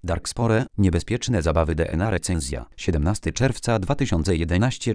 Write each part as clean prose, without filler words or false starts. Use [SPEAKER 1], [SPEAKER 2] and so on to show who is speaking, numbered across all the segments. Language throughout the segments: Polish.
[SPEAKER 1] Darkspore, niebezpieczne zabawy DNA recenzja, 17 czerwca 2011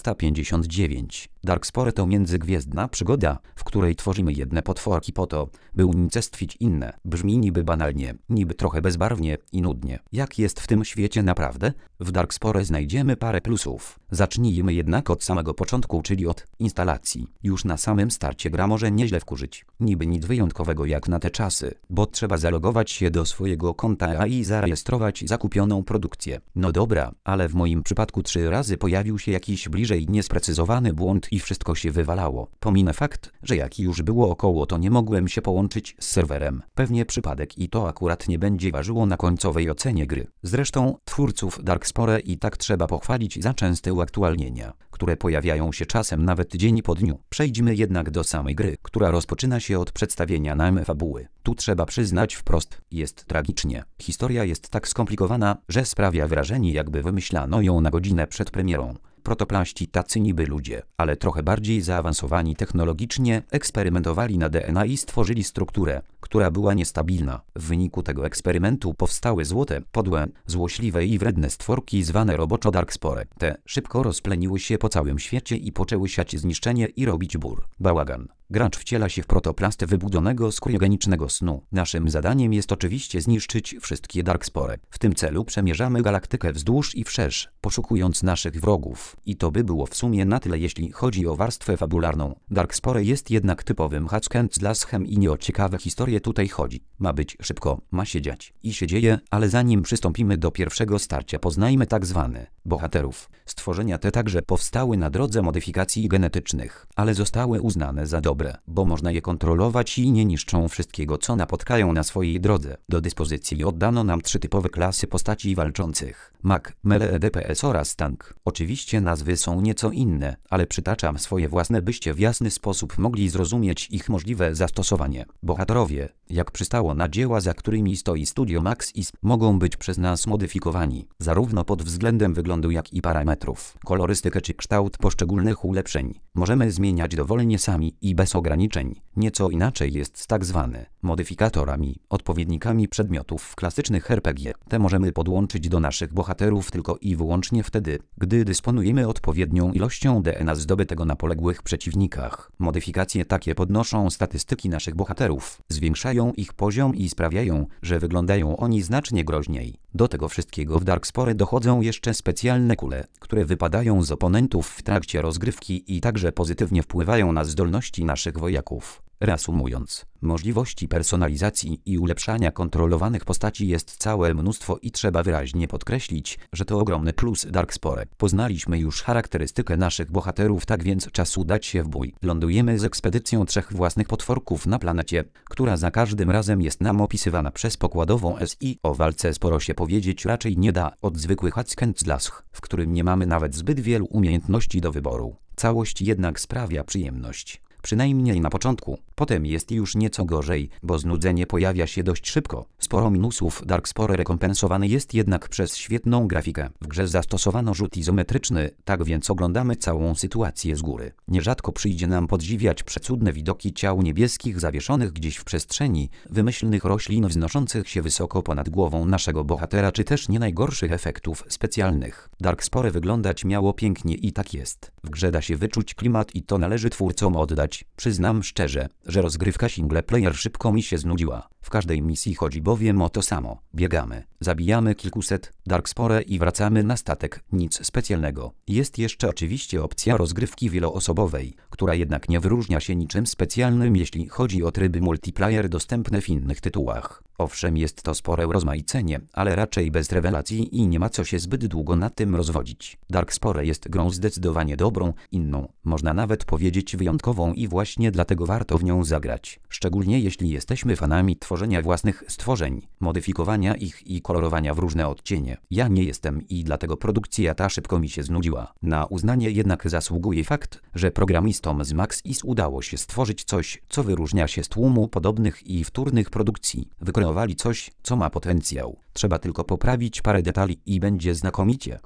[SPEAKER 1] 14:59. Darkspore to międzygwiezdna przygoda, w której tworzymy jedne potworki po to, by unicestwić inne. Brzmi niby banalnie, niby trochę bezbarwnie i nudnie. Jak jest w tym świecie naprawdę? W Darkspore znajdziemy parę plusów. Zacznijmy jednak od samego początku, czyli od instalacji. Już na samym starcie gra może nieźle wkurzyć. Niby nic wyjątkowego jak na te czasy, bo trzeba zalogować się do swojego konta i zarejestrować zakupioną produkcję. No dobra, ale w moim przypadku 3 razy pojawił się jakiś bliżej niesprecyzowany błąd i wszystko się wywalało. Pominę fakt, że jak już było około, to nie mogłem się połączyć z serwerem. Pewnie przypadek i to akurat nie będzie ważyło na końcowej ocenie gry. Zresztą twórców Darkspore i tak trzeba pochwalić za częste uaktualnienia, które pojawiają się czasem nawet dzień po dniu. Przejdźmy jednak do samej gry, która rozpoczyna się od przedstawienia nam fabuły. Tu trzeba przyznać wprost, jest tragicznie. Historia jest tak skomplikowana, że sprawia wrażenie, jakby wymyślano ją na godzinę przed premierą. Protoplaści tacy niby ludzie, ale trochę bardziej zaawansowani technologicznie, eksperymentowali na DNA i stworzyli strukturę, która była niestabilna. W wyniku tego eksperymentu powstały złote, podłe, złośliwe i wredne stworki zwane roboczo Darkspore. Te szybko rozpleniły się po całym świecie i poczęły siać zniszczenie i robić bałagan. Gracz wciela się w protoplast wybudzonego z kriogenicznego snu. Naszym zadaniem jest oczywiście zniszczyć wszystkie Darkspore. W tym celu przemierzamy galaktykę wzdłuż i wszerz, poszukując naszych wrogów. I to by było w sumie na tyle, jeśli chodzi o warstwę fabularną. Darkspore jest jednak typowym hack and slashem i nie o ciekawe historie tutaj chodzi. Ma być szybko, ma się dziać. I się dzieje, ale zanim przystąpimy do pierwszego starcia, poznajmy tak zwane bohaterów. Stworzenia te także powstały na drodze modyfikacji genetycznych, ale zostały uznane za dobre, bo można je kontrolować i nie niszczą wszystkiego, co napotkają na swojej drodze. Do dyspozycji oddano nam 3 typowe klasy postaci walczących: Mag, Melee, DPS oraz Tank. Oczywiście nazwy są nieco inne, ale przytaczam swoje własne, byście w jasny sposób mogli zrozumieć ich możliwe zastosowanie. Bohaterowie, jak przystało na dzieła, za którymi stoi Studio Maxis, mogą być przez nas modyfikowani, zarówno pod względem wyglądu, jak i parametrów, kolorystykę czy kształt poszczególnych ulepszeń. Możemy zmieniać dowolnie sami i bez ograniczeń. Nieco inaczej jest z tak zwanymi modyfikatorami, odpowiednikami przedmiotów w klasycznych RPG. Te możemy podłączyć do naszych bohaterów tylko i wyłącznie wtedy, gdy dysponujemy odpowiednią ilością DNA zdobytego na poległych przeciwnikach. Modyfikacje takie podnoszą statystyki naszych bohaterów, zwiększają ich poziom i sprawiają, że wyglądają oni znacznie groźniej. Do tego wszystkiego w Darkspore dochodzą jeszcze specjalne kule, które wypadają z oponentów w trakcie rozgrywki i także pozytywnie wpływają na zdolności naszych wojaków. Reasumując, możliwości personalizacji i ulepszania kontrolowanych postaci jest całe mnóstwo i trzeba wyraźnie podkreślić, że to ogromny plus Darkspore. Poznaliśmy już charakterystykę naszych bohaterów, tak więc czas udać się w bój. Lądujemy z ekspedycją 3 własnych potworków na planecie, która za każdym razem jest nam opisywana przez pokładową SI. O walce sporo się powiedzieć raczej nie da, od zwykłych hack and slash, w którym nie mamy nawet zbyt wielu umiejętności do wyboru. Całość jednak sprawia przyjemność. Przynajmniej na początku. Potem jest już nieco gorzej, bo znudzenie pojawia się dość szybko. Sporo minusów Darkspore rekompensowany jest jednak przez świetną grafikę. W grze zastosowano rzut izometryczny, tak więc oglądamy całą sytuację z góry. Nierzadko przyjdzie nam podziwiać przecudne widoki ciał niebieskich zawieszonych gdzieś w przestrzeni, wymyślnych roślin wznoszących się wysoko ponad głową naszego bohatera, czy też nie najgorszych efektów specjalnych. Darkspore wyglądać miało pięknie i tak jest. W grze da się wyczuć klimat i to należy twórcom oddać. Przyznam szczerze, że rozgrywka single player szybko mi się znudziła. W każdej misji chodzi bowiem o to samo. Biegamy, zabijamy kilkuset Darkspore i wracamy na statek. Nic specjalnego. Jest jeszcze oczywiście opcja rozgrywki wieloosobowej, która jednak nie wyróżnia się niczym specjalnym, jeśli chodzi o tryby multiplayer dostępne w innych tytułach. Owszem, jest to spore urozmaicenie, ale raczej bez rewelacji i nie ma co się zbyt długo nad tym rozwodzić. Darkspore jest grą zdecydowanie dobrą, inną, można nawet powiedzieć wyjątkową i właśnie dlatego warto w nią zagrać. Szczególnie jeśli jesteśmy fanami tworzenia własnych stworzeń, modyfikowania ich i kolorowania w różne odcienie. Ja nie jestem i dlatego produkcja ta szybko mi się znudziła. Na uznanie jednak zasługuje fakt, że programistom z Maxis udało się stworzyć coś, co wyróżnia się z tłumu podobnych i wtórnych produkcji. Wykreowali coś, co ma potencjał. Trzeba tylko poprawić parę detali i będzie znakomicie.